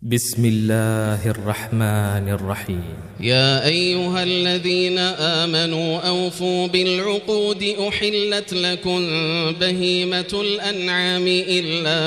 بسم الله الرحمن الرحيم. يا أيها الذين آمنوا أوفوا بالعقود أحلت لكم بهيمة الأنعام إلا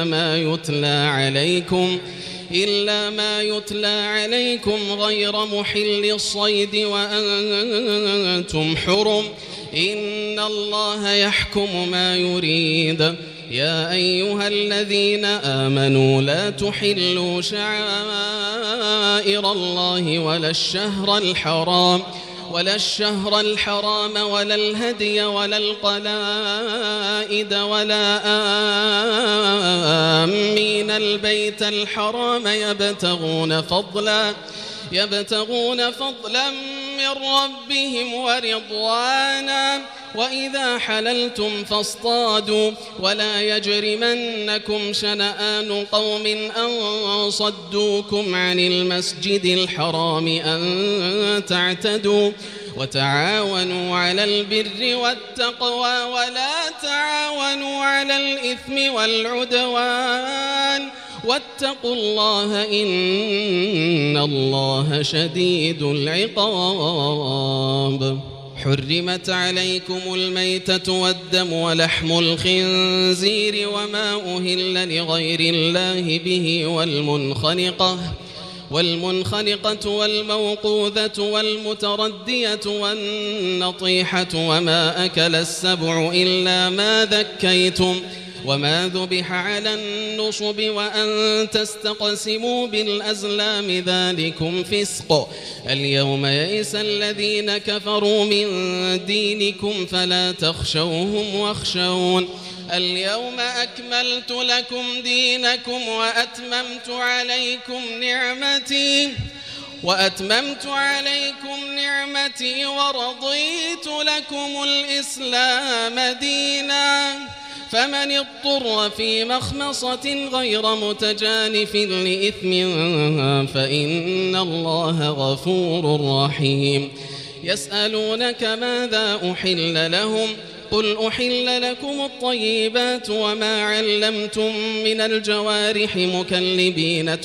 ما يتلى عليكم غير محل الصيد وأنتم حرم إن الله يحكم ما يريد. يا أيها الذين آمنوا لا تحلوا شعائر الله ولا الشهر الحرام ولا الهدي ولا القلائد ولا آمين البيت الحرام يبتغون فضلا من ربهم ورضوانا وإذا حللتم فاصطادوا ولا يجرمنكم شنآن قوم أن صدوكم عن المسجد الحرام أن تعتدوا وتعاونوا على البر والتقوى ولا تعاونوا على الإثم والعدوان واتقوا الله إن الله شديد العقاب. حرمت عليكم الميتة والدم ولحم الخنزير وما أهل لغير الله به والمنخنقة والموقوذة والمتردية والنطيحة وما أكل السبع إلا ما ذكيتم وما ذبح على النصب وأن تستقسموا بالأزلام ذلكم فسق. اليوم يئس الذين كفروا من دينكم فلا تخشوهم واخشون. اليوم أكملت لكم دينكم وأتممت عليكم نعمتي ورضيت لكم الإسلام دينا. فمن اضطر في مخمصة غير متجانف لإثم فإن الله غفور رحيم. يسألونك ماذا أحل لهم قل أحل لكم الطيبات وما علمتم من الجوارح مكلبين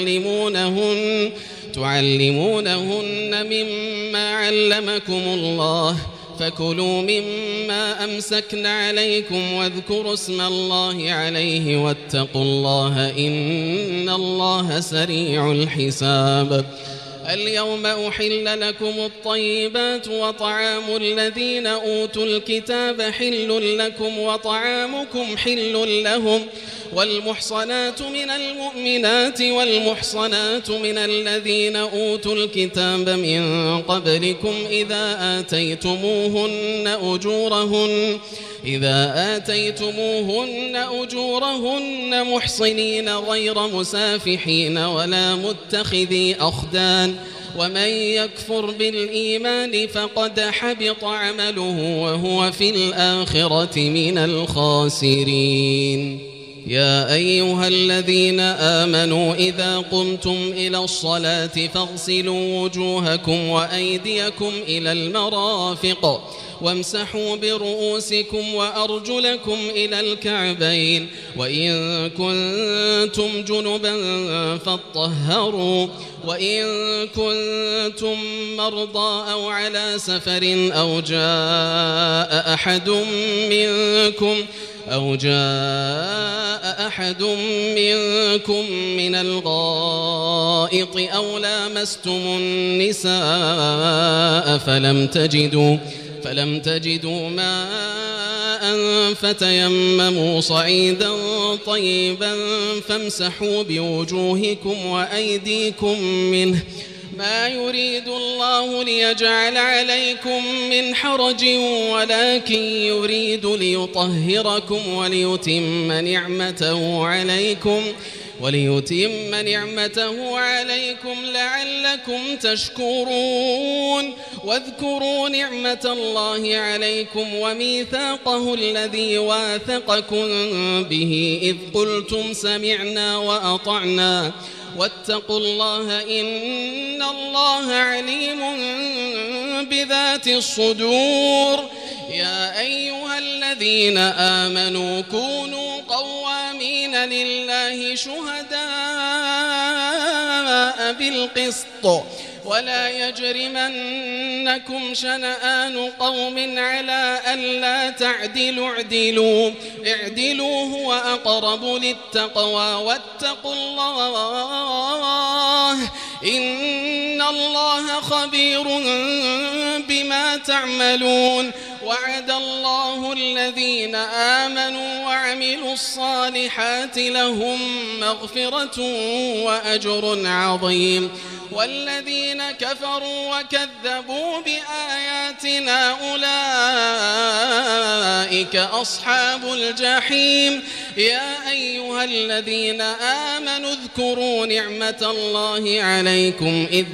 تعلمونهن مما علمكم الله فكلوا مما أمسكن عليكم واذكروا اسم الله عليه واتقوا الله إن الله سريع الحساب. اليوم أحل لكم الطيبات وطعام الذين أوتوا الكتاب حل لكم وطعامكم حل لهم والمحصنات من المؤمنات والمحصنات من الذين أوتوا الكتاب من قبلكم إذا آتيتموهن أجورهن محصنين غير مسافحين ولا متخذي أخدان ومن يكفر بالإيمان فقد حبط عمله وهو في الآخرة من الخاسرين. يا أيها الذين آمنوا إذا قمتم إلى الصلاة فاغسلوا وجوهكم وأيديكم إلى المرافق وامسحوا برؤوسكم وأرجلكم إلى الكعبين وإن كنتم جنبا فاطهروا وإن كنتم مرضى أو على سفر أو جاء أحد منكم من الغائط أو لامستم النساء فلم تجدوا ماء فتيمموا صعيدا طيبا فامسحوا بوجوهكم وأيديكم منه ما يريد الله ليجعل عليكم من حرج ولكن يريد ليطهركم وليتم نعمته عليكم لعلكم تشكرون. واذكروا نعمة الله عليكم وميثاقه الذي واثقكم به إذ قلتم سمعنا وأطعنا واتقوا الله إن الله عليم بذات الصدور. يا أيها الذين آمنوا كونوا قوامين لله شهداء والنساء بالقسط ولا يجرمنكم شنآن قوم على ألا تعدلوا اعدلوا هو أقرب للتقوى واتقوا الله إن الله خبير بما تعملون وعد الله الذين آمنوا وعملوا الصالحات لهم مغفرة وأجر عظيم والذين كفروا وكذبوا بآياتنا أولئك أصحاب الجحيم يا أيها الذين آمنوا اذكروا نعمة الله عليكم إذ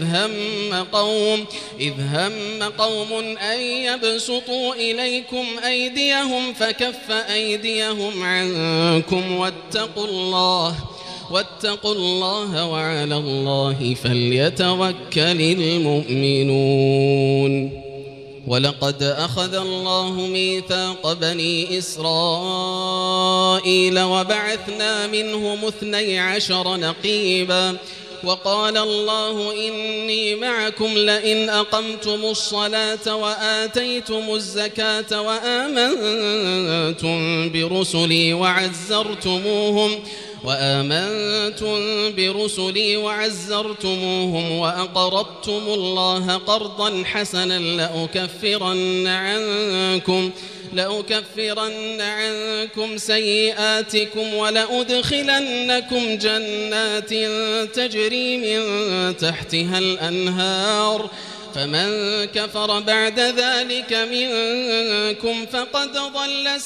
هم قوم أن يبسطوا إليكم أيديهم فكف أيديهم عنكم واتقوا الله وعلى الله فليتوكل المؤمنون ولقد أخذ الله ميثاق بني إسرائيل وبعثنا منهم 12 نقيبا وقال الله إني معكم لئن أقمتم الصلاة وآتيتم الزكاة وآمنتم برسلي وعزرتموهم وأقرضتم الله قرضا حسنا لأكفرن عنكم سيئاتكم ولأدخلنكم جنات تجري من تحتها الأنهار فمن كفر بعد ذلك منكم فقد ضل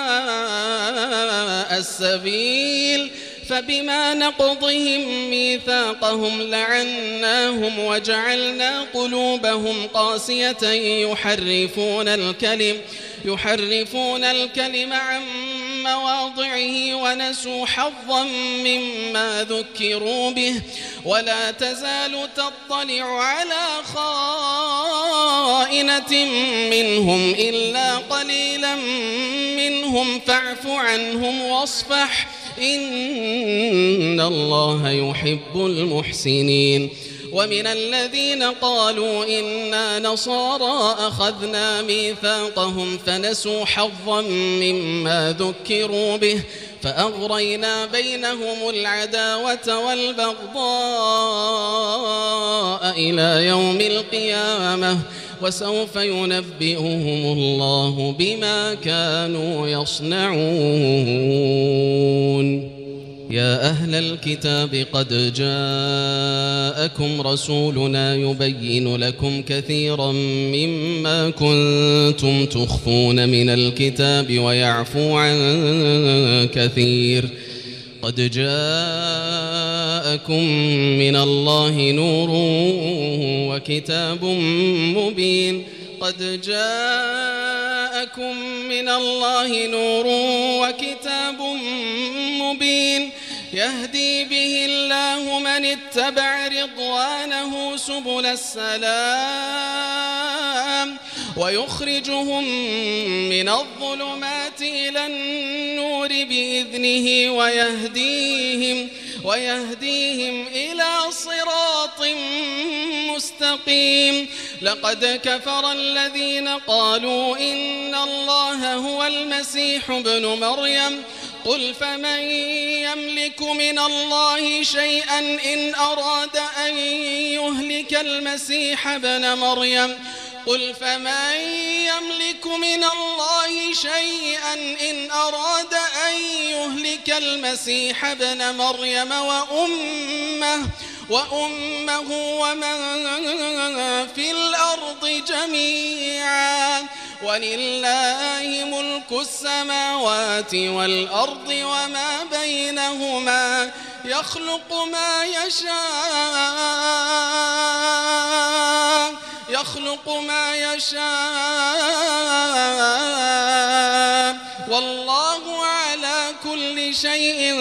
سواء السبيل فبما نقضهم ميثاقهم لعناهم وجعلنا قلوبهم قاسية يحرفون الكلم عن مواضعه ونسوا حظا مما ذكروا به ولا تزال تطلع على خائنة منهم إلا قليلا منهم فاعف عنهم واصفح إن الله يحب المحسنين ومن الذين قالوا إنا نصارى أخذنا ميثاقهم فنسوا حظا مما ذكروا به فأغرينا بينهم العداوة والبغضاء إلى يوم القيامة وسوف ينبئهم الله بما كانوا يصنعون يا أهل الكتاب قد جاءكم رسولنا يبين لكم كثيرا مما كنتم تخفون من الكتاب ويعفو عن كثير قد جاءكم من الله نور وكتاب مبين يهدي به الله من اتبع رضوانه سبل السلام ويخرجهم من الظلمات إلى النور بإذنه ويهديهم إلى صراط مستقيم لقد كفر الذين قالوا إن الله هو المسيح ابن مريم قل فمن يملك من الله شيئا إن أراد أن يهلك المسيح ابن مريم وأمه ومن في الأرض جميعا ولله ملك السماوات والأرض وما بينهما يخلق ما يشاء والله على كل شيء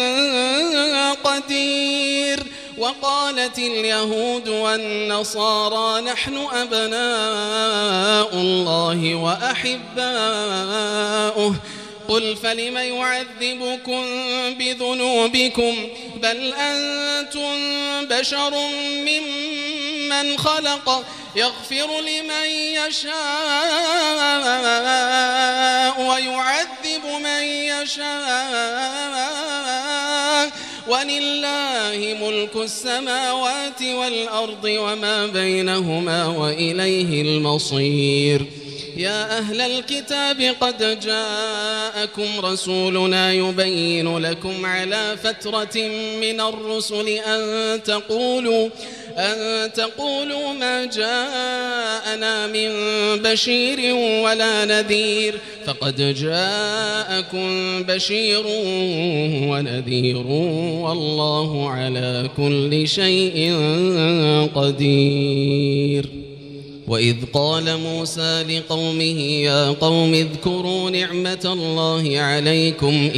قدير وقالت اليهود والنصارى نحن أبناء الله وأحباؤه قل فلم يعذبكم بذنوبكم بل أنتم بشر ممن خلق يغفر لمن يشاء ويعذب من يشاء ولله ملك السماوات والأرض وما بينهما وإليه المصير. يا أهل الكتاب قد جاءكم رسولنا يبين لكم على فترة من الرسل أن تقولوا ما جاءنا من بشير ولا نذير فقد جاءكم بشير ونذير والله على كل شيء قدير. وإذ قال موسى لقومه يا قوم اذكروا نعمة الله عليكم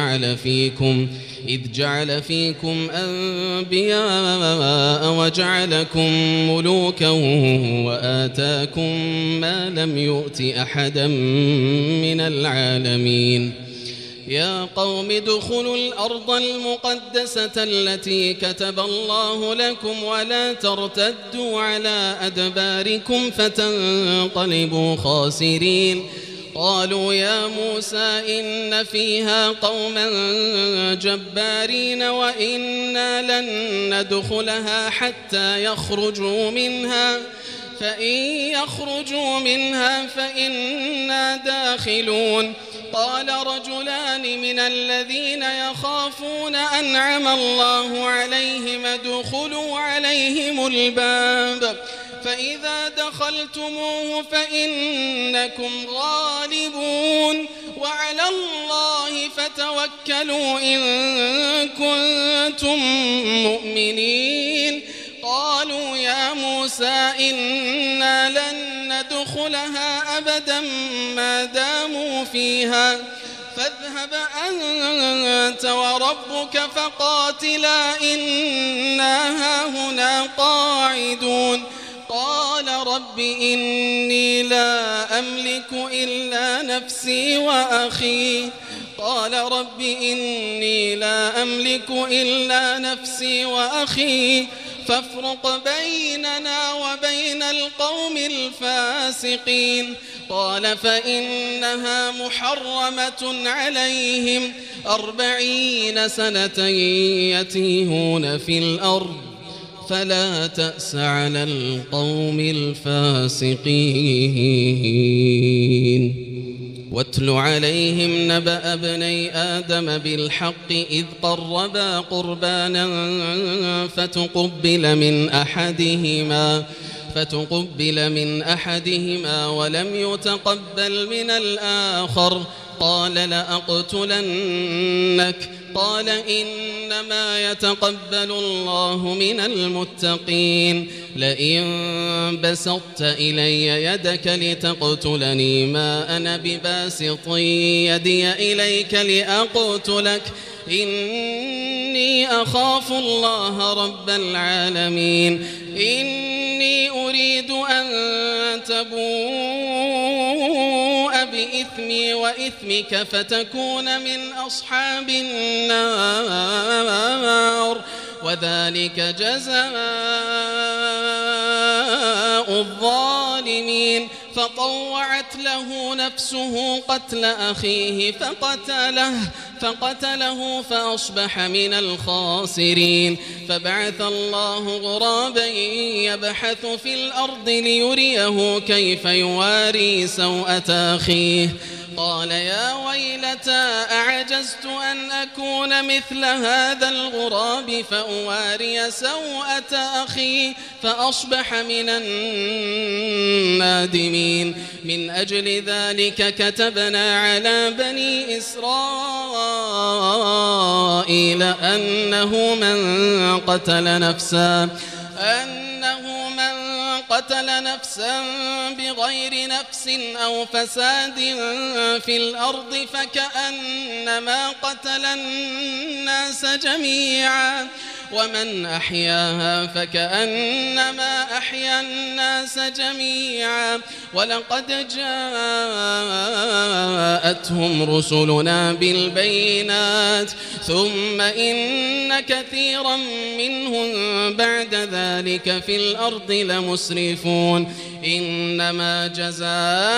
إذ جعل فيكم أنبياء وجعلكم ملوكا وآتاكم ما لم يؤت أحدا من العالمين. يا قوم ادخلوا الأرض المقدسة التي كتب الله لكم ولا ترتدوا على أدباركم فتنقلبوا خاسرين. قالوا يا موسى إن فيها قوما جبارين وإنا لن ندخلها حتى يخرجوا منها فإن يخرجوا منها فإنا داخلون. قال رجلان من الذين يخافون أنعم الله عليهم ادخلوا عليهم الباب فإذا دخلتموه فإنكم غالبون وعلى الله فتوكلوا إن كنتم مؤمنين. قالوا يا موسى إنا لن ندخلها أبدا ما داموا فيها فاذهب أنت وربك فقاتلا إنا هاهنا قاعدون. قال رب إني لا أملك إلا نفسي وأخي فافرق بيننا وبين القوم الفاسقين. قال فإنها محرمة عليهم 40 سنة يتيهون في الأرض فلا تأس على القوم الفاسقين. واتل عليهم نبأ ابني آدم بالحق إذ قربا قربانا فتقبل من أحدهما ولم يتقبل من الآخر قال لأقتلنك. قال إنما يتقبل الله من المتقين. لئن بسطت إلي يدك لتقتلني ما أنا بباسط يدي إليك لأقتلك إني أخاف الله رب العالمين. إني أريد أن تبوء بإثمي وإثمك فتكون من أصحاب النار وذلك جزاء الظالمين. فطوعت له نفسه قتل أخيه فقتله فأصبح من الخاسرين. فبعث الله غرابا يبحث في الأرض ليريه كيف يواري سوءة أخيه. قال يا ويلتى أعجزت أن أكون مثل هذا الغراب فأواري سوءة أخي فأصبح من النادمين. من أجل ذلك كتبنا على بني إسرائيل أنه من قتل نفسا بغير نفس أو فساد في الأرض فكأنما قتل الناس جميعا ومن أحياها فكأنما أحيا الناس جميعا ولقد جاءتهم رسلنا بالبينات ثم إن كثيرا منهم بعد ذلك في الأرض لمسرفون إنما جزاء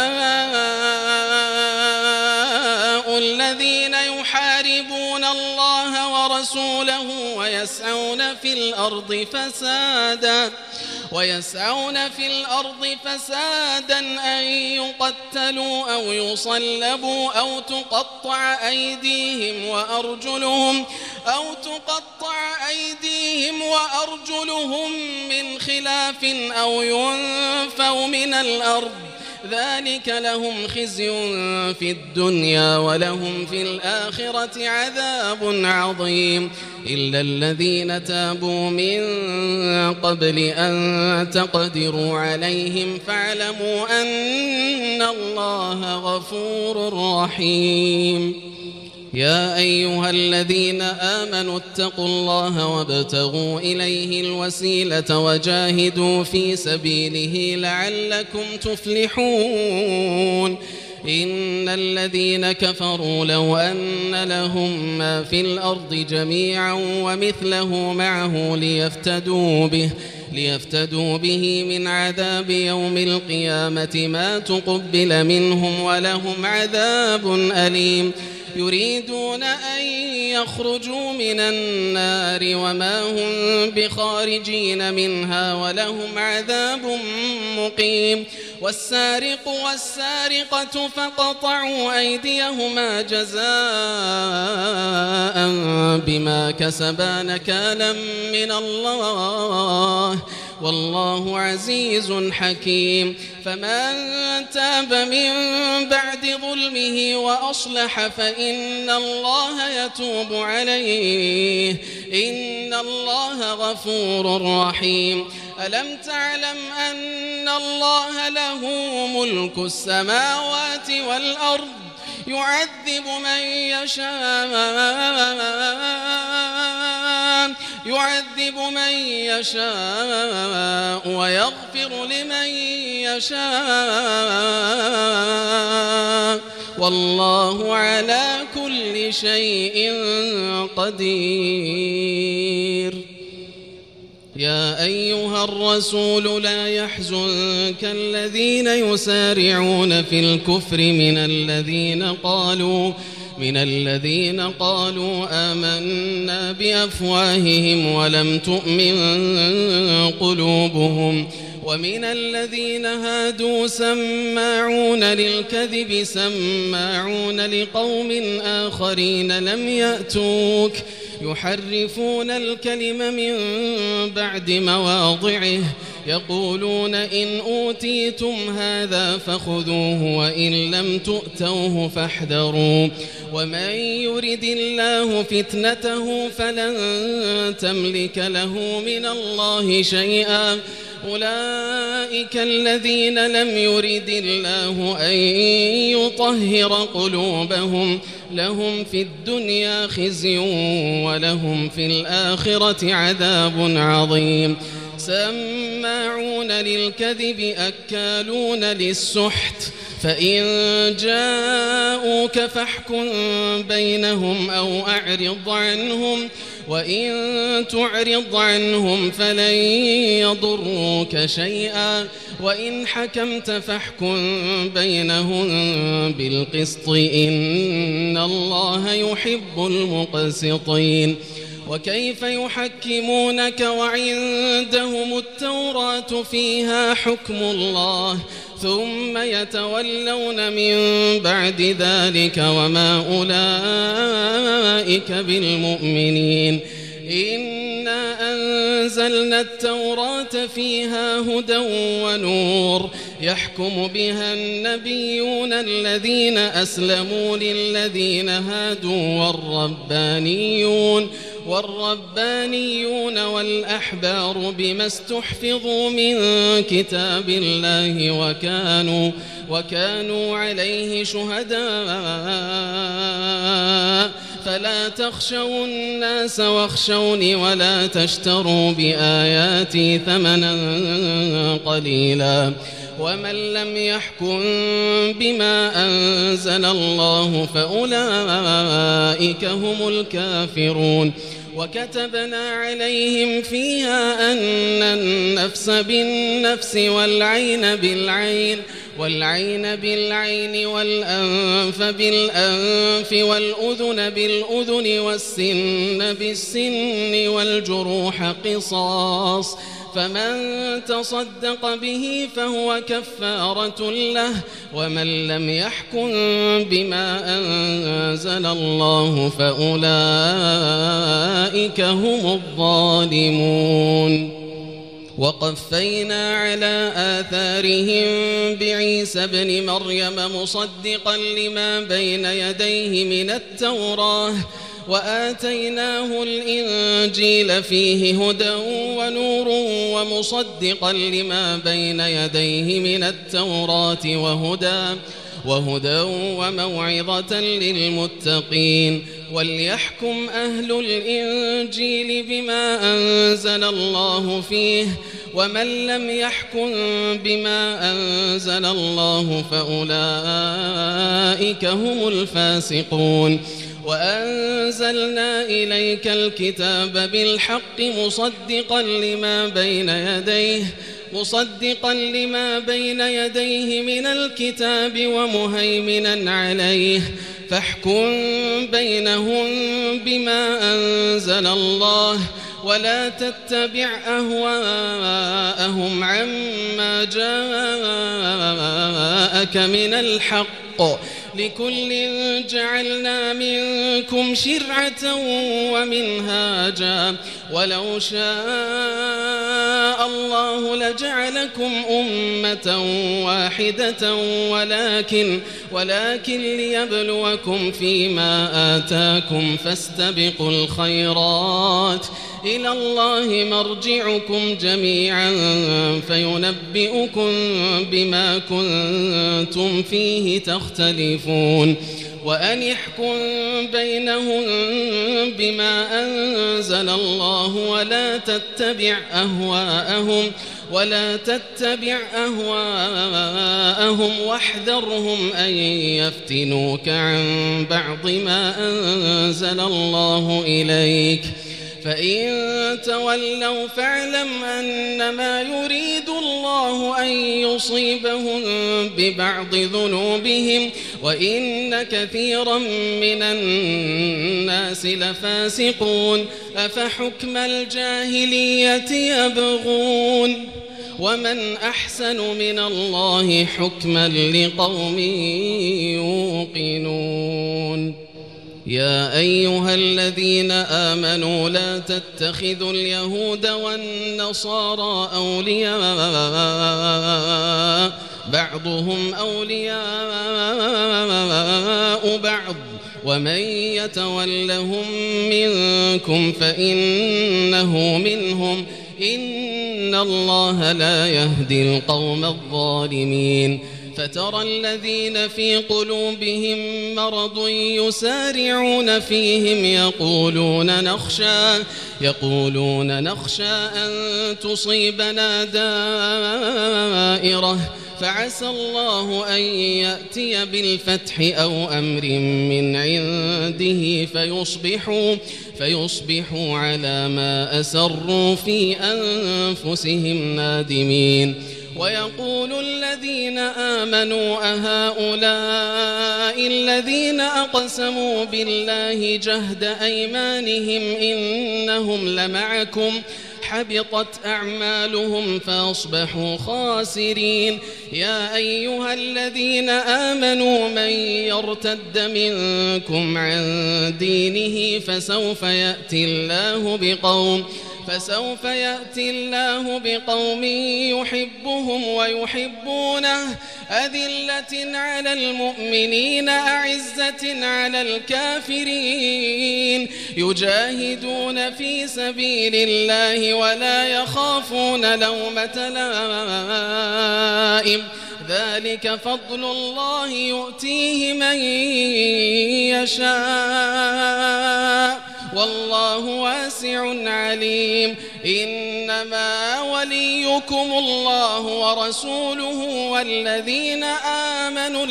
الذين يحاربون الله ورسوله ويسعون في الأرض فسادا أن يقتلوا أو يصلبوا أو تقطع أيديهم وأرجلهم من خلاف أو ينفوا من الأرض ذلك لهم خزي في الدنيا ولهم في الآخرة عذاب عظيم إلا الذين تابوا من قبل أن تقدروا عليهم فاعلموا أن الله غفور رحيم يا أيها الذين آمنوا اتقوا الله وابتغوا إليه الوسيلة وجاهدوا في سبيله لعلكم تفلحون إن الذين كفروا لو أن لهم ما في الأرض جميعا ومثله معه ليفتدوا به من عذاب يوم القيامة ما تقبل منهم ولهم عذاب أليم يريدون أن يخرجوا من النار وما هم بخارجين منها ولهم عذاب مقيم والسارق والسارقة فقطعوا أيديهما جزاء بما كسبا نكالا من الله والله عزيز حكيم فمن تاب من بعد ظلمه وأصلح فإن الله يتوب عليه إن الله غفور رحيم ألم تعلم أن الله له ملك السماوات والأرض يعذب من يشاء ويغفر لمن يشاء والله على كل شيء قدير يا أيها الرسول لا يحزنك الذين يسارعون في الكفر من الذين قالوا آمنا بأفواههم ولم تؤمن قلوبهم ومن الذين هادوا سماعون للكذب سماعون لقوم آخرين لم يأتوك يحرفون الكلم من بعد مواضعه يقولون إن أوتيتم هذا فخذوه وإن لم تؤتوه فاحذروا ومن يرد الله فتنته فلن تملك له من الله شيئا أولئك الذين لم يرد الله أن يطهر قلوبهم لهم في الدنيا خزي ولهم في الآخرة عذاب عظيم سماعون للكذب أكالون للسحت فإن جاءوك فاحكم بينهم أو أعرض عنهم وإن تعرض عنهم فلن يضروك شيئا وإن حكمت فاحكم بينهم بالقسط إن الله يحب المقسطين وكيف يحكمونك وعندهم التوراة فيها حكم الله ثم يتولون من بعد ذلك وما أولئك بالمؤمنين إنا أنزلنا التوراة فيها هدى ونور يحكم بها النبيون الذين أسلموا للذين هادوا والربانيون والأحبار بما استحفظوا من كتاب الله وكانوا عليه شهداء فلا تخشوا الناس واخشوني ولا تشتروا بآياتي ثمنا قليلا ومن لم يحكم بما أنزل الله فأولئك هم الكافرون وكتبنا عليهم فيها أن النفس بالنفس والعين بالعين والأنف بالأنف والأذن بالأذن والسن بالسن والجروح قصاص فمن تصدق به فهو كفارة له ومن لم يحكم بما أنزل الله فأولئك هم الظالمون وقفينا على آثارهم بعيسى ابن مريم مصدقا لما بين يديه من التوراة وآتيناه الإنجيل فيه هدى ونور ومصدقا لما بين يديه من التوراة وهدى وموعظة للمتقين وليحكم أهل الإنجيل بما أنزل الله فيه ومن لم يحكم بما أنزل الله فأولئك هم الفاسقون وأنزلنا إليك الكتاب بالحق مصدقا لما بين يديه من الكتاب ومهيمنا عليه فاحكم بينهم بما أنزل الله ولا تتبع أهواءهم عما جاءك من الحق لكل جعلنا منكم شرعة ومنهاجا ولو شاء الله لجعلكم أمة واحدة ولكن ليبلوكم فيما آتاكم فاستبقوا الخيرات إلى الله مرجعكم جميعا فينبئكم بما كنتم فيه تختلفون وأن يحكم بينهم بما أنزل الله ولا تتبع أهواءهم واحذرهم أن يفتنوك عن بعض ما أنزل الله إليك فإن تولوا فاعلم أنما يريد الله أن يصيبهم ببعض ذنوبهم وإن كثيرا من الناس لفاسقون أفحكم الجاهلية يبغون ومن أحسن من الله حكما لقوم يوقنون يا أيها الذين آمنوا لا تتخذوا اليهود والنصارى أولياء بعضهم أولياء بعض ومن يتولهم منكم فإنه منهم إن الله لا يهدي القوم الظالمين فترى الذين في قلوبهم مرض يسارعون فيهم يقولون نخشى أن تصيبنا دائرة فعسى الله أن يأتي بالفتح أو أمر من عنده فيصبحوا على ما أسروا في أنفسهم نادمين ويقول الذين آمنوا أهؤلاء الذين أقسموا بالله جهد أيمانهم إنهم لمعكم حبطت أعمالهم فأصبحوا خاسرين يا أيها الذين آمنوا من يرتد منكم عن دينه فسوف يأتي الله بقوم يحبهم ويحبونه أذلة على المؤمنين أعزة على الكافرين يجاهدون في سبيل الله ولا يخافون لومة لائم ذلك فضل الله يؤتيه من يشاء والله واسع عليم إنما وليكم الله ورسوله والذين آمنوا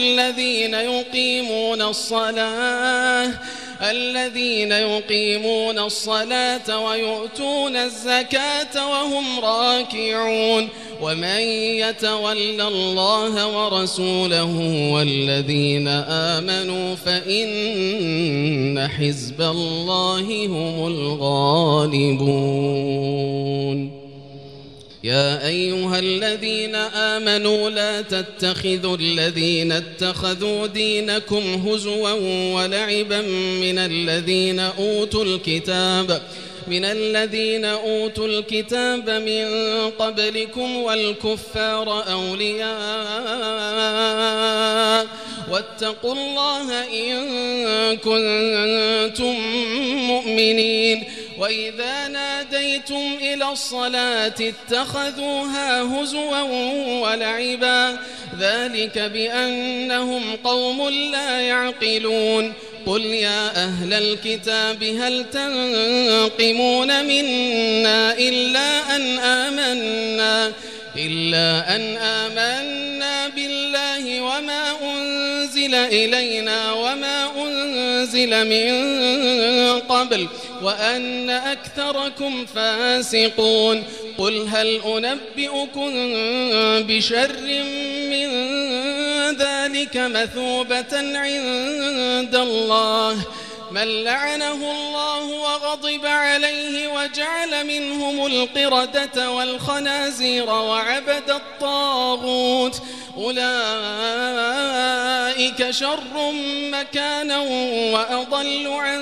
الذين يقيمون الصلاة ويؤتون الزكاة وهم راكعون ومن يتول الله ورسوله والذين آمنوا فإن حزب الله هم الغالبون يا أيها الذين آمنوا لا تتخذوا الذين اتخذوا دينكم هزوا ولعبا من الذين أوتوا الكتاب من قبلكم والكفار أولياء واتقوا الله إن كنتم مؤمنين وإذا ناديتم إلى الصلاة اتخذوها هزوا ولعبا ذلك بأنهم قوم لا يعقلون قل يا أهل الكتاب هل تنقمون منا إلا أن آمنا بالله وما أنزل إلينا وما أنزل من قبل وأن أكثركم فاسقون قل هل أنبئكم بشر من ذلك مثوبة عند الله من لعنه الله وغضب عليه وجعل منهم القردة والخنازير وعبد الطاغوت أولئك شر مكانا وأضل عن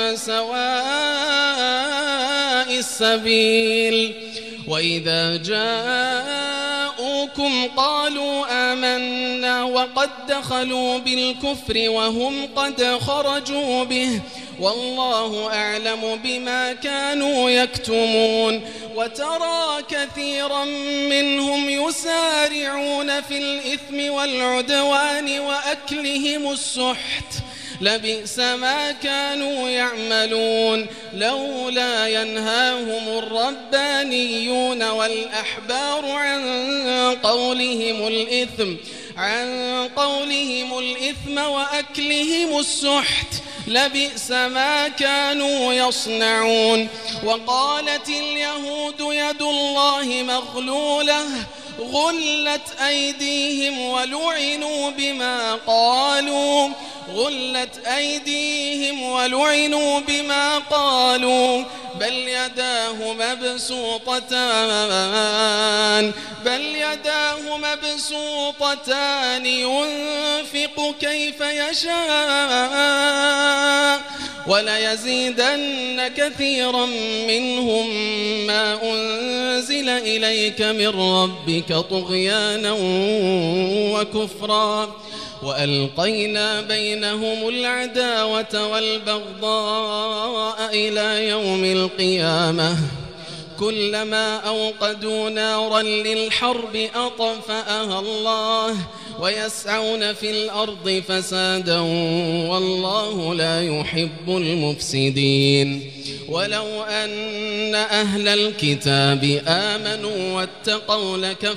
سواء السبيل وإذا جاءوكم قالوا آمنا وقد دخلوا بالكفر وهم قد خرجوا به والله أعلم بما كانوا يكتمون وترى كثيرا منهم يسارعون في الإثم والعدوان وأكلهم السحت لبئس ما كانوا يعملون لولا ينهاهم الربانيون والأحبار عن قولهم الإثم وأكلهم السحت لبئس ما كانوا يصنعون وقالت اليهود يد الله مغلولة غلت أيديهم ولعنوا بما قالوا بل يداه مبسوطتان ينفق كيف يشاء وليزيدن كثيرا منهم ما أنزل إليك من ربك طغيانا وكفرا وألقينا بينهم العداوة والبغضاء إلى يوم القيامة كلما أوقدوا نارا للحرب أطفأها الله ويسعون في الأرض فسادا والله لا يحب المفسدين ولو أن أهل الكتاب آمنوا واتقوا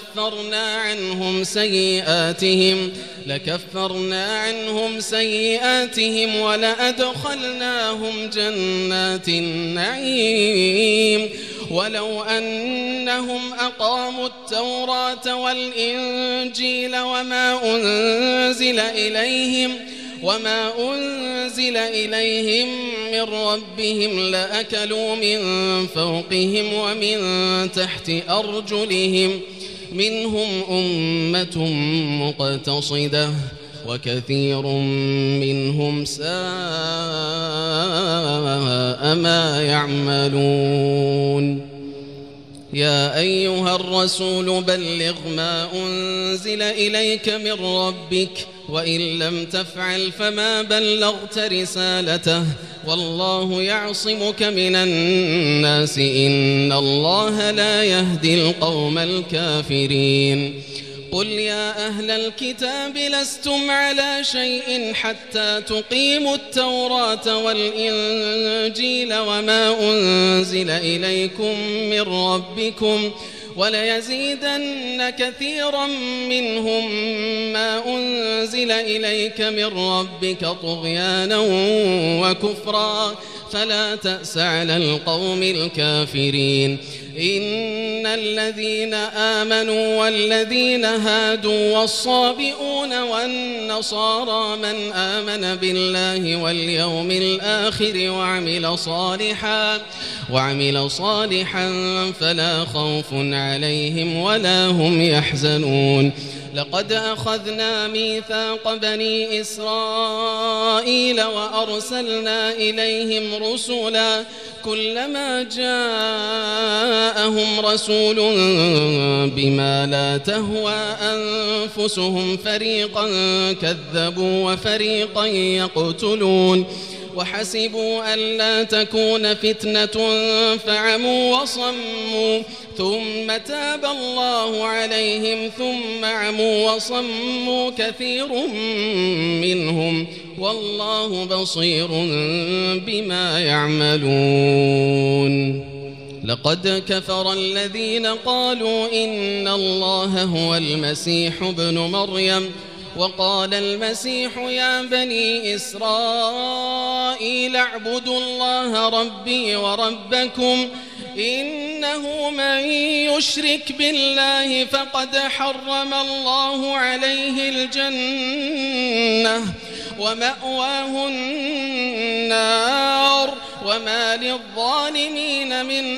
لكفرنا عنهم سيئاتهم ولأدخلناهم جنات النعيم ولو أنهم أقاموا التوراة والإنجيل وما أنزل إليهم من ربهم لأكلوا من فوقهم ومن تحت أرجلهم منهم أمة مقتصدة وكثير منهم ساء ما يعملون يا أيها الرسول بلغ ما أنزل إليك من ربك وإن لم تفعل فما بلغت رسالته والله يعصمك من الناس إن الله لا يهدي القوم الكافرين قل يا أهل الكتاب لستم على شيء حتى تقيموا التوراة والإنجيل وما أنزل إليكم من ربكم وليزيدن كثيرا منهم ما أنزل إليك من ربك طغيانا وكفرا فلا تأس على القوم الكافرين. إن الذين آمنوا والذين هادوا والصابئون والنصارى من آمن بالله واليوم الآخر وعمل صالحا فلا خوف عليهم ولا هم يحزنون. لقد أخذنا ميثاق بني إسرائيل وأرسلنا إليهم رسلا كلما جاءهم رسول بما لا تهوى أنفسهم فريقا كذبوا وفريقا يقتلون وحسبوا ألا تكون فتنة فعموا وصموا ثم تاب الله عليهم ثم عموا وصموا كثير منهم والله بصير بما يعملون. لقد كفر الذين قالوا إن الله هو المسيح ابن مريم وقال المسيح يا بني إسرائيل اعبدوا الله ربي وربكم إنه من يشرك بالله فقد حرم الله عليه الجنة ومأواه النار وما للظالمين من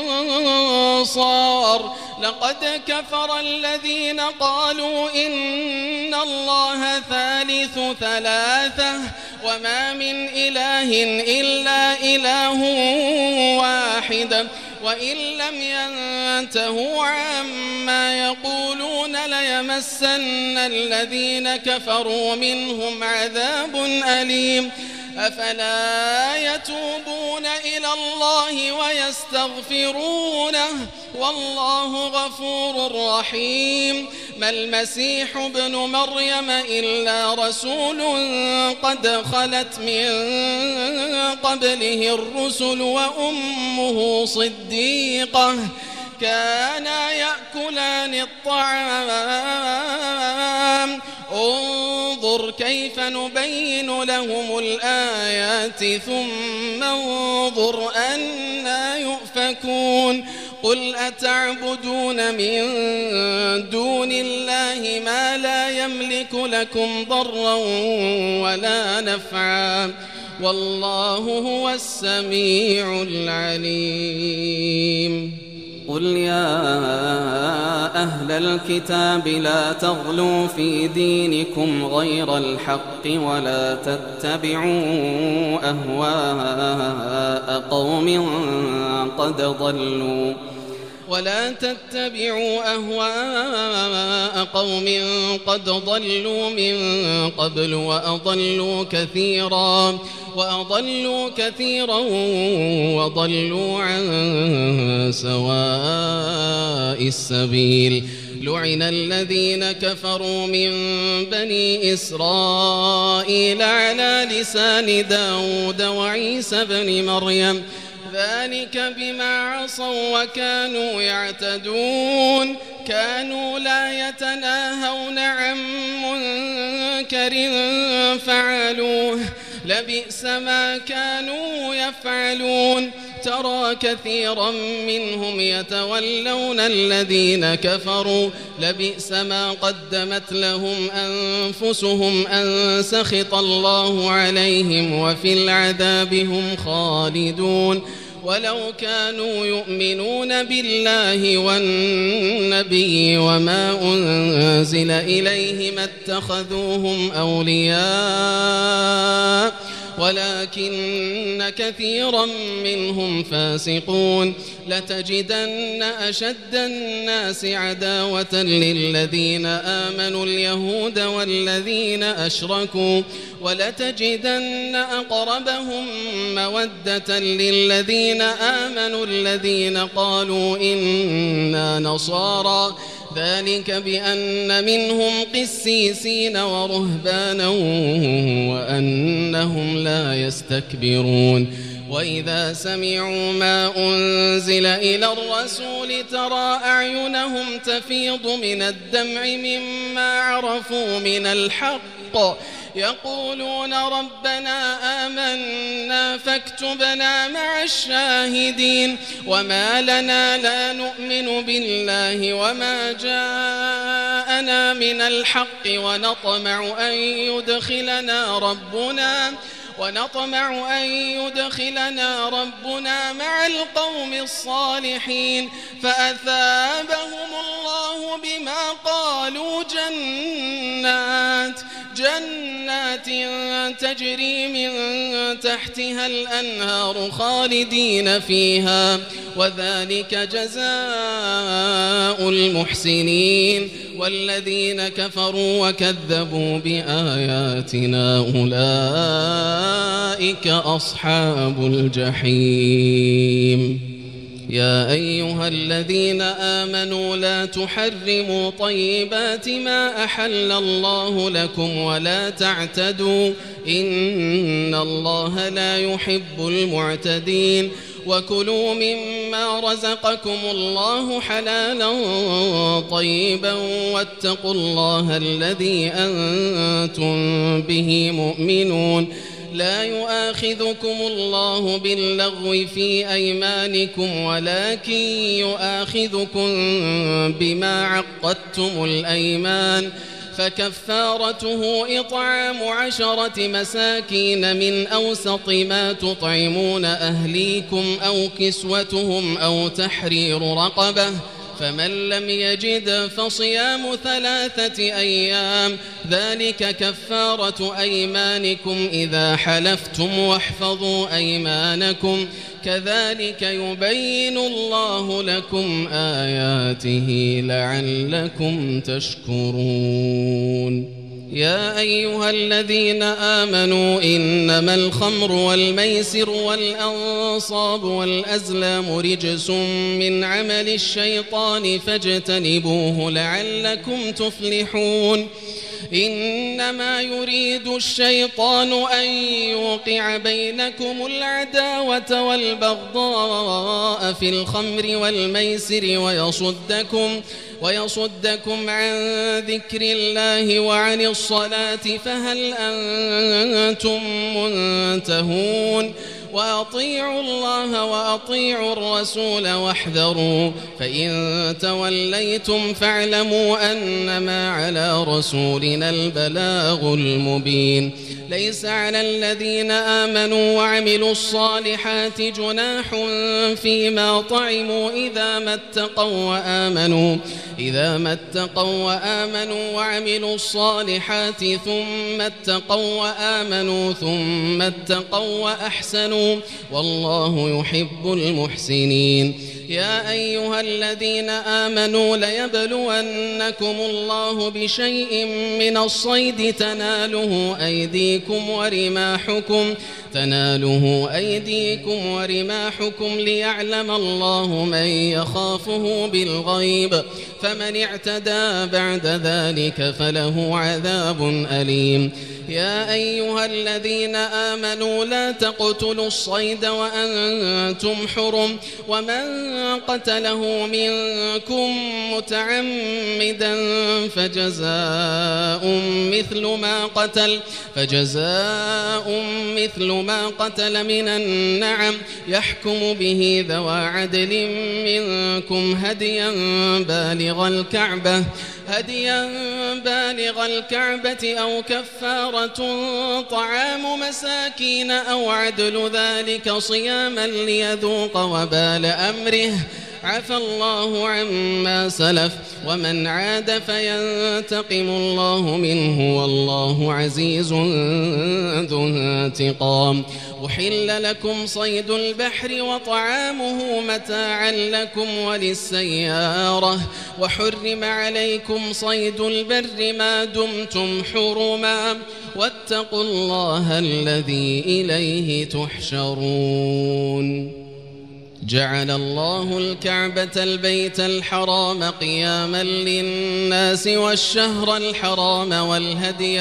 أنصار. لقد كفر الذين قالوا إن الله ثالث ثلاثة وما من إله إلا إله واحد وإن لم ينتهوا عما يقولون ليمسن الذين كفروا منهم عذاب أليم. أفلا يتوبون إلى الله ويستغفرونه والله غفور رحيم. ما المسيح ابن مريم إلا رسول قد خلت من قبله الرسل وأمه صديقة كانا يأكلان الطعام انظر كيف نبين لهم الآيات ثم انظر أنى يؤفكون. قل أتعبدون من دون الله ما لا يملك لكم ضرا ولا نفعا والله هو السميع العليم. قل يا أهل الكتاب لا تغلوا في دينكم غير الحق ولا تتبعوا أهواء قوم قد ضلوا من قبل وأضلوا كثيرا وضلوا عن سواء السبيل. لعن الذين كفروا من بني إسرائيل على لسان داود وعيسى بن مريم ذلك بما عصوا وكانوا يعتدون. كانوا لا يتناهون عن منكر فعلوه لبئس ما كانوا يفعلون. ترى كثيرا منهم يتولون الذين كفروا لبئس ما قدمت لهم أنفسهم أن سخط الله عليهم وفي العذاب هم خالدون. ولو كانوا يؤمنون بالله والنبي وما أنزل إليه ما اتخذوهم أولياء ولكن كثيرا منهم فاسقون. لتجدن أشد الناس عداوة للذين آمنوا اليهود والذين أشركوا ولتجدن أقربهم مودة للذين آمنوا الذين قالوا إنا نصارى ذلك بأن منهم قسيسين ورهبانا وأنهم لا يستكبرون وإذا سمعوا ما أنزل إلى الرسول ترى أعينهم تفيض من الدمع مما عرفوا من الحق يقولون ربنا آمنا فاكتبنا مع الشاهدين وما لنا لا نؤمن بالله وما جاءنا من الحق ونطمع أن يدخلنا ربنا مع القوم الصالحين فأثابهم الله بما قالوا جنات تجري من تحتها الأنهار خالدين فيها وذلك جزاء المحسنين والذين كفروا وكذبوا بآياتنا أولئك أصحاب الجحيم يا أيها الذين آمنوا لا تحرموا طيبات ما أحل الله لكم ولا تعتدوا إن الله لا يحب المعتدين وكلوا مما رزقكم الله حلالا طيبا واتقوا الله الذي أنتم به مؤمنون لا يؤاخذكم الله باللغو في أيمانكم ولكن يؤاخذكم بما عقدتم الأيمان فكفارته إطعام 10 مساكين من أوسط ما تطعمون أهليكم أو كسوتهم أو تحرير رقبة فمن لم يجد فصيام 3 أيام ذلك كفارة أيمانكم إذا حلفتم واحفظوا أيمانكم كذلك يبين الله لكم آياته لعلكم تشكرون يا أيها الذين آمنوا إنما الخمر والميسر والأنصاب والأزلام رجس من عمل الشيطان فاجتنبوه لعلكم تفلحون إنما يريد الشيطان أن يوقع بينكم العداوة والبغضاء في الخمر والميسر ويصدكم عن ذكر الله وعن الصلاة فهل أنتم منتهون وأطيعوا الله وأطيعوا الرسول واحذروا فإن توليتم فاعلموا أنما على رسولنا البلاغ المبين ليس على الذين آمنوا وعملوا الصالحات جناح فيما طعموا إذا ما اتقوا وآمنوا وعملوا الصالحات ثم اتقوا وأحسنوا والله يحب المحسنين يا أيها الذين آمنوا ليبلونكم الله بشيء من الصيد تناله أيديكم ورماحكم ليعلم الله من يخافه بالغيب فمن اعتدى بعد ذلك فله عذاب أليم يا أيها الذين آمنوا لا تقتلوا الصيد وأنتم حرم ومن قتله منكم متعمدا فجزاء مثل ما قتل من النعم يحكم به ذوى عدل منكم هديا بالغ الكعبة أو كفارة طعام مساكين أو عدل ذلك صياما ليذوق وبال أمره عفى الله عما سلف ومن عاد فينتقم الله منه والله عزيز ذو انتقام أحل لكم صيد البحر وطعامه متاعا لكم وللسيارة وحرم عليكم صيد البر ما دمتم حرما واتقوا الله الذي إليه تحشرون جعل الله الكعبة البيت الحرام قياما للناس والشهر الحرام والهدي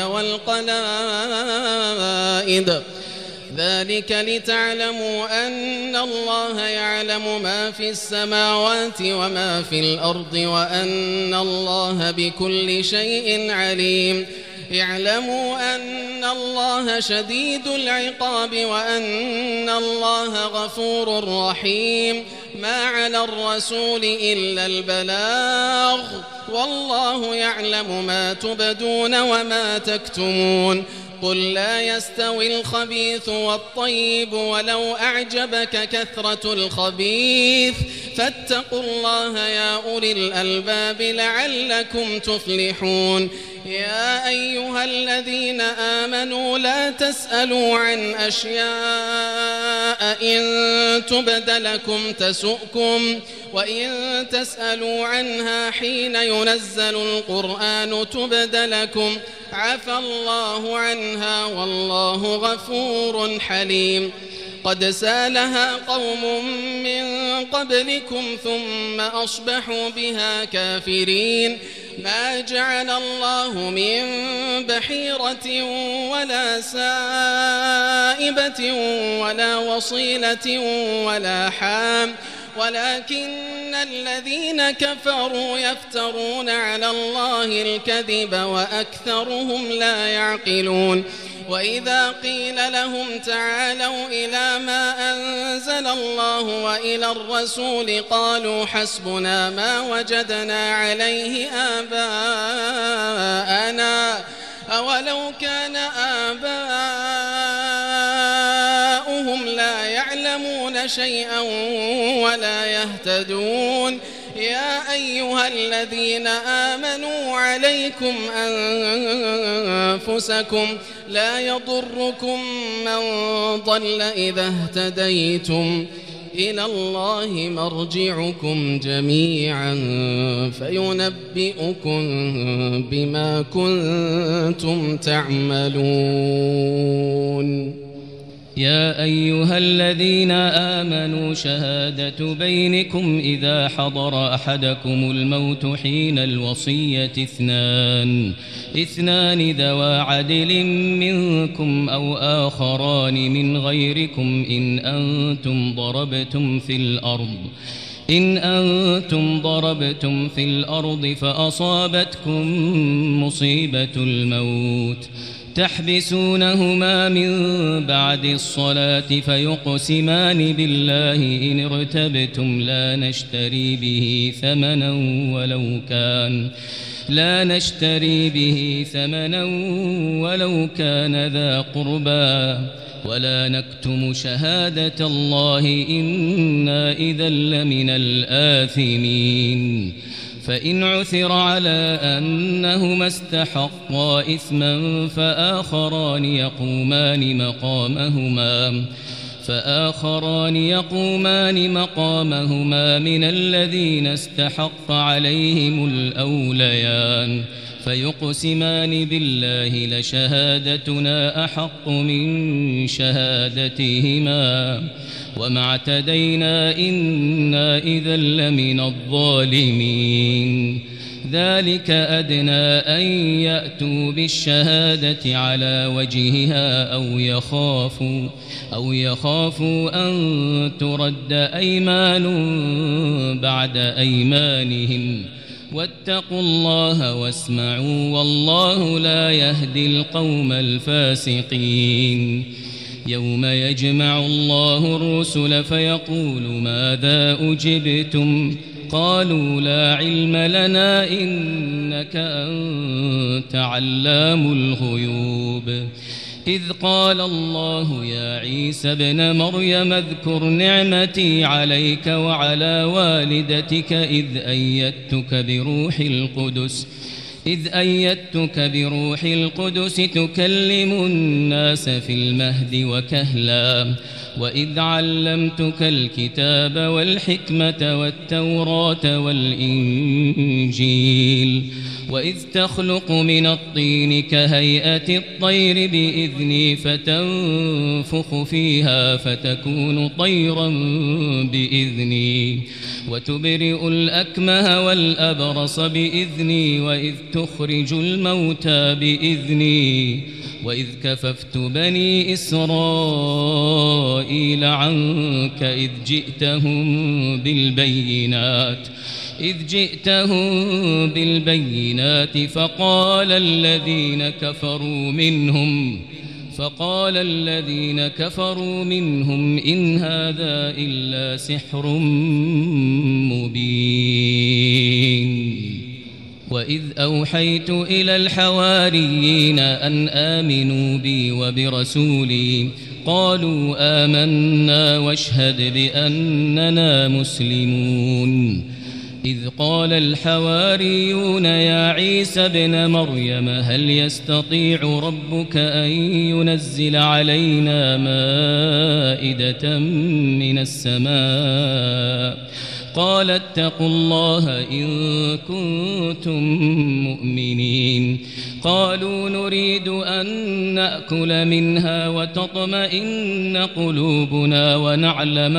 والقلائد ذلك لتعلموا أن الله يعلم ما في السماوات وما في الأرض وأن الله بكل شيء عليم اعلموا أن الله شديد العقاب وأن الله غفور رحيم ما على الرسول إلا البلاغ والله يعلم ما تبدون وما تكتمون قل لا يستوي الخبيث والطيب ولو أعجبك كثرة الخبيث فاتقوا الله يا أولي الألباب لعلكم تفلحون يا أيها الذين آمنوا لا تسألوا عن أشياء إن تبد لكم تسؤكم وإن تسألوا عنها حين ينزل القرآن تبد لكم عفى الله عنها والله غفور حليم قد سالها قوم من قبلكم ثم أصبحوا بها كافرين ما جعل الله من بحيرة ولا سائبة ولا وصيلة ولا حام ولكن الذين كفروا يفترون على الله الكذب وأكثرهم لا يعقلون وإذا قيل لهم تعالوا إلى ما أنزل الله وإلى الرسول قالوا حسبنا ما وجدنا عليه آباءنا أولو كان آباؤهم لا يعلمون شيئا ولا يهتدون يا أيها الذين آمنوا عليكم أنفسكم لا يضركم من ضل إذا اهتديتم إلى الله مرجعكم جميعا فينبئكم بما كنتم تعملون يا أيها الذين آمنوا شهادة بينكم إذا حضر أحدكم الموت حين الوصية اثنان ذوى عدل منكم أو آخران من غيركم إن أنتم ضربتم في الأرض فأصابتكم مصيبة الموت تحبسونهما من بعد الصلاة فيقسمان بالله إن ارتبتم لا نشتري به ثمنا ولو كان ذا قربى ولا نكتم شهادة الله إنا إذا لمن الآثمين فإن عثر على أنهما استحقا إثما فآخران يقومان مقامهما من الذين استحق عليهم الأوليان فيقسمان بالله لشهادتنا أحق من شهادتهما وما اعتدينا إنا إذا لمن الظالمين ذلك أدنى أن يأتوا بالشهادة على وجهها أو يخافوا أن ترد أيمان بعد أيمانهم واتقوا الله واسمعوا والله لا يهدي القوم الفاسقين يوم يجمع الله الرسل فيقول ماذا أجبتم قالوا لا علم لنا إنك أنت علام الغيوب إذ قال الله يا عيسى ابن مريم اذكر نعمتي عليك وعلى والدتك إذ أيدتك بروح القدس تكلم الناس في المهد وكهلا وإذ علمتك الكتاب والحكمة والتوراة والإنجيل وإذ تخلق من الطين كهيئة الطير بإذني فتنفخ فيها فتكون طيرا بإذني وتبرئ الأكمه والأبرص بإذني وإذ تخرج الموتى بإذني وإذ كففت بني إسرائيل عنك إذ جئتهم بالبينات فقال الذين كفروا منهم إن هذا إلا سحر مبين وإذ أوحيت إلى الحواريين أن آمنوا بي وبرسولي قالوا آمنا واشهد بأننا مسلمون إذ قال الحواريون يا عيسى ابن مريم هل يستطيع ربك أن ينزل علينا مائدة من السماء قال اتقوا الله إن كنتم مؤمنين قالوا نريد أن نأكل منها وتطمئن قلوبنا ونعلم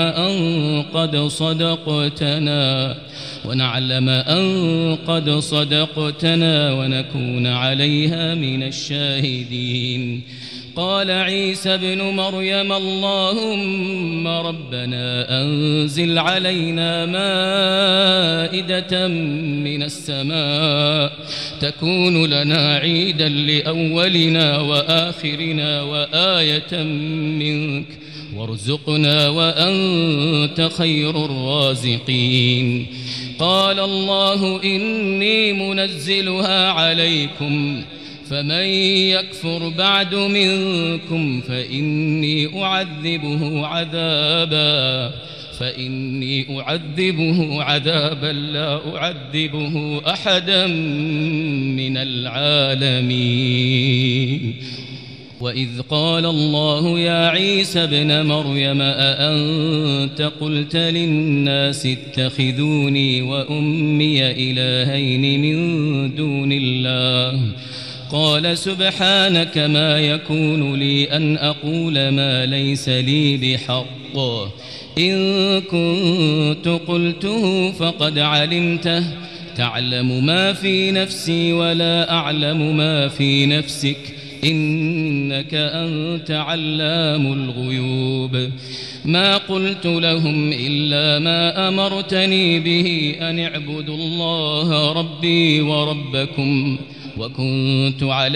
أن قد صدقتنا ونكون عليها من الشاهدين قال عيسى ابن مريم اللهم ربنا أنزل علينا مائدة من السماء تكون لنا عيدا لأولنا وآخرنا وآية منك وارزقنا وأنت خير الرازقين قال الله إني منزلها عليكم فمن يكفر بعد منكم فإني أعذبه عذابا لا أعذبه أحدا من العالمين وإذ قال الله يا عيسى ابن مريم أأنت قلت للناس اتخذوني وأمي إلهين من دون الله قال سبحانك ما يكون لي أن أقول ما ليس لي بحق إن كنت قلته فقد علمته تعلم ما في نفسي ولا أعلم ما في نفسك إنك أنت علام الغيوب ما قلت لهم إلا ما أمرتني به أن اعبدوا الله ربي وربكم وكنت عليهم